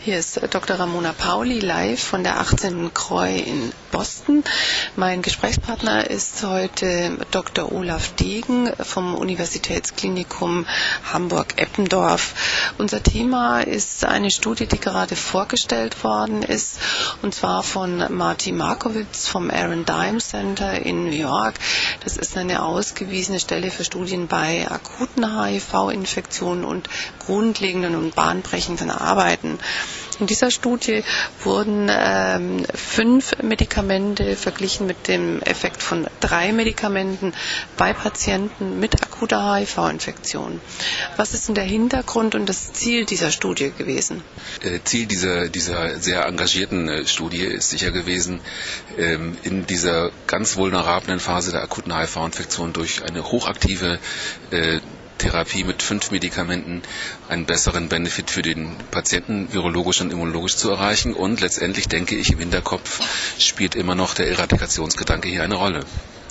Hier ist Dr. Ramona Pauli live von der 18. Creu in Boston. Mein Gesprächspartner ist heute Dr. Olaf Degen vom Universitätsklinikum Hamburg-Eppendorf. Unser Thema ist eine Studie, die gerade vorgestellt worden ist, und zwar von Marty Markowitz vom Aaron Dime Center in New York. Das ist eine ausgewiesene Stelle für Studien bei akuten HIV-Infektionen und grundlegenden und bahnbrechenden Arbeiten. In dieser Studie wurden 5 Medikamente verglichen mit dem Effekt von 3 Medikamenten bei Patienten mit akuter HIV-Infektion. Was ist denn der Hintergrund und das Ziel dieser Studie gewesen? Ziel dieser sehr engagierten Studie ist sicher gewesen, in dieser ganz vulnerablen Phase der akuten HIV-Infektion durch eine hochaktive Therapie mit 5 Medikamenten einen besseren Benefit für den Patienten virologisch und immunologisch zu erreichen. Und letztendlich, denke ich, im Hinterkopf spielt immer noch der Eradikationsgedanke hier eine Rolle.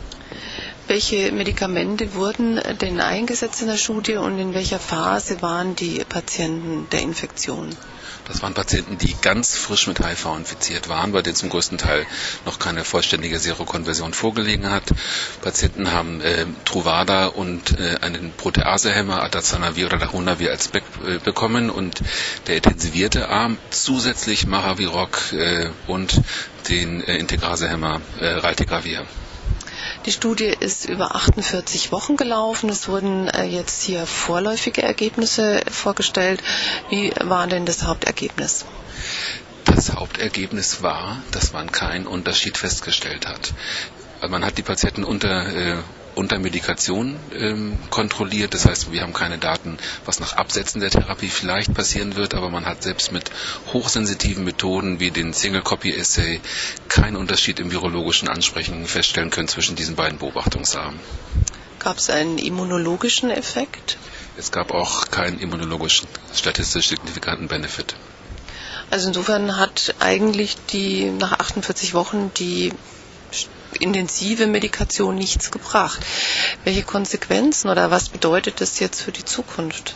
Welche Medikamente wurden denn eingesetzt in der Studie und in welcher Phase waren die Patienten der Infektion? Das waren Patienten, die ganz frisch mit HIV infiziert waren, bei denen zum größten Teil noch keine vollständige Serokonversion vorgelegen hat. Patienten haben Truvada und einen Proteasehemmer, Atazanavir oder Darunavir als Back bekommen und der intensivierte Arm zusätzlich Mahavirok und den Integrasehemmer Raltegravir. Die Studie ist über 48 Wochen gelaufen. Es wurden jetzt hier vorläufige Ergebnisse vorgestellt. Wie war denn das Hauptergebnis? Das Hauptergebnis war, dass man keinen Unterschied festgestellt hat. Man hat die Patienten unter Medikation kontrolliert. Das heißt, wir haben keine Daten, was nach Absetzen der Therapie vielleicht passieren wird, aber man hat selbst mit hochsensitiven Methoden wie den Single-Copy-Assay keinen Unterschied im virologischen Ansprechen feststellen können zwischen diesen beiden Beobachtungsarmen. Gab es einen immunologischen Effekt? Es gab auch keinen immunologischen, statistisch signifikanten Benefit. Also insofern hat eigentlich nach 48 Wochen die intensive Medikation nichts gebracht. Welche Konsequenzen oder was bedeutet das jetzt für die Zukunft?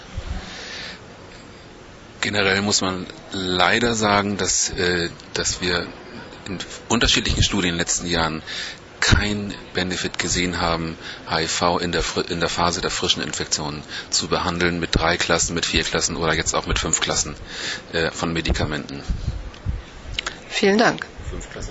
Generell muss man leider sagen, dass wir in unterschiedlichen Studien in den letzten Jahren kein Benefit gesehen haben, HIV in der Phase der frischen Infektion zu behandeln mit 3 Klassen, mit 4 Klassen oder jetzt auch mit 5 Klassen von Medikamenten. Vielen Dank. 5 Klassen.